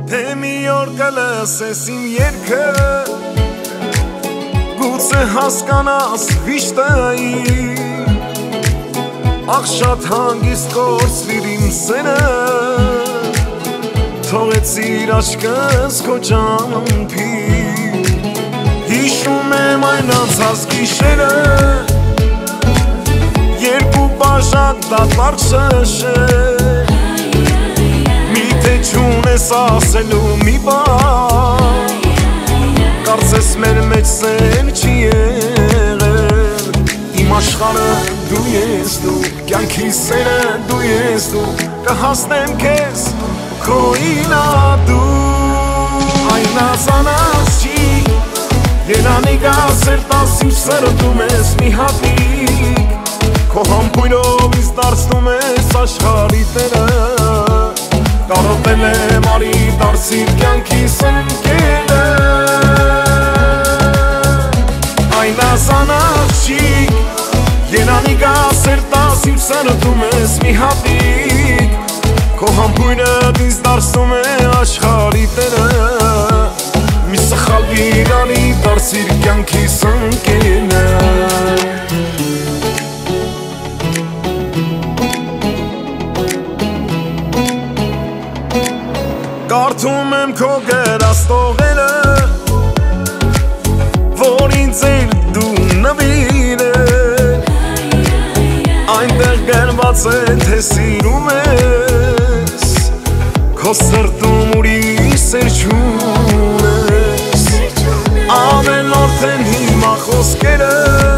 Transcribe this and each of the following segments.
Թե մի օր կլսես իմ երգը Գուցե հասկանաս վիշտայի Ախ շատ հանգիստ կորցրիր իմ սենը Թողեցիր աչքս քո ճամփի Հիշում եմ այն անցած գիշերը Երկու բաժակ դատարկ շշեր Միթե չունես ասելու մի բան Կարծես մեր մեջ սեր չի եղել Իմ աշխարհը դու ես դու Կյանքի սերը դու ես դու Կհասնեմ քեզ քո ինադու Այն ազանած չի Երանի գասեր տասիմ սրտում ես մի հատիկ Քո համբույրով ինձ դարձնում ես աշխարհի տերը Կարոտել եմ արի դարձիր կյանքիս ընկերը Այն ազանած չի Երանի գասեր տասիմ սրտում ես մի հատիկ Քո համբույրով ինձ դարձնում է աշխարհի տերը Մի սխալ իրանի դարձիր կյանքիս ընկերը Կարդում եմ քո գրած տողերը Որ ինձ էր դու նվիրել Այնտեղ գրված է թե սիրում ես Քո սրտում ուրիշ սեր չունես Ավելորդ են հիմա խոսքերը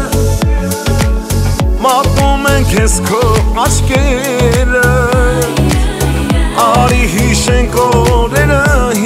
Մատնում են քեզ քո աչքերը Արի հիշենք օրերը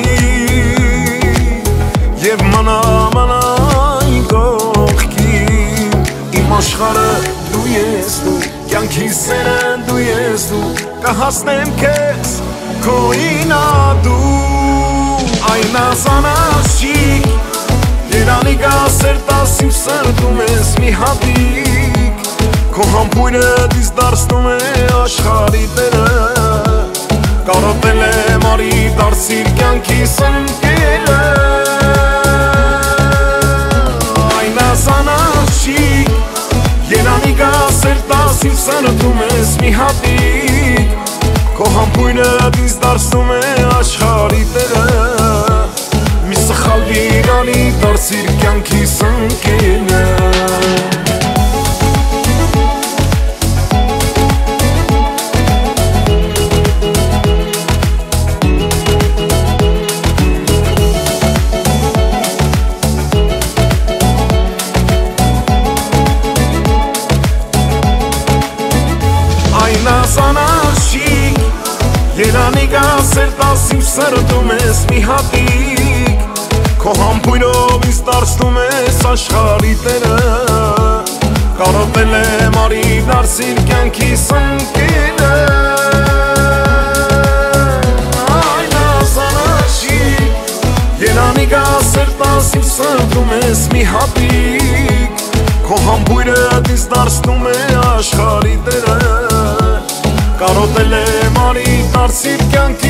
Եվ մանա-մանա կողքին Իմ աշխարհը դու ես դու Կյանքի սերը դու ես դու Կհասնեմ քեզ քո ինադու Այն ազանած չի Երանի գասեր տասիմ սրտում ես մի հատիկ Քո համբույրը դից դարձնում է աշխարհի տերը Կարոտել եմ արի դարձիր կյանքիս ընկերը Այն ազանած չի Երանի գասեր տասիմ սրտում ես մի հատիկ Քո համբույրը դից դարձնում է աշխարհի տերը Մի սխալ իրանի դարձիր կյանքիս ընկերը Այն ազանած չի Երանի գասեր տասիմ սրտում ես մի հատիկ Քո համբույրով ինձ դարձնում ես աշխարհի տերը Կարոտել եմ արի դարձիր կյանքիս ընկերը Այն ազանած չի Երանի գասեր տասիմ սրտում ես մի հատիկ Քո համբույրը ինձ դարձնում է աշխարհի տերը Կարոտել եմ արի դարձիր կյանքիս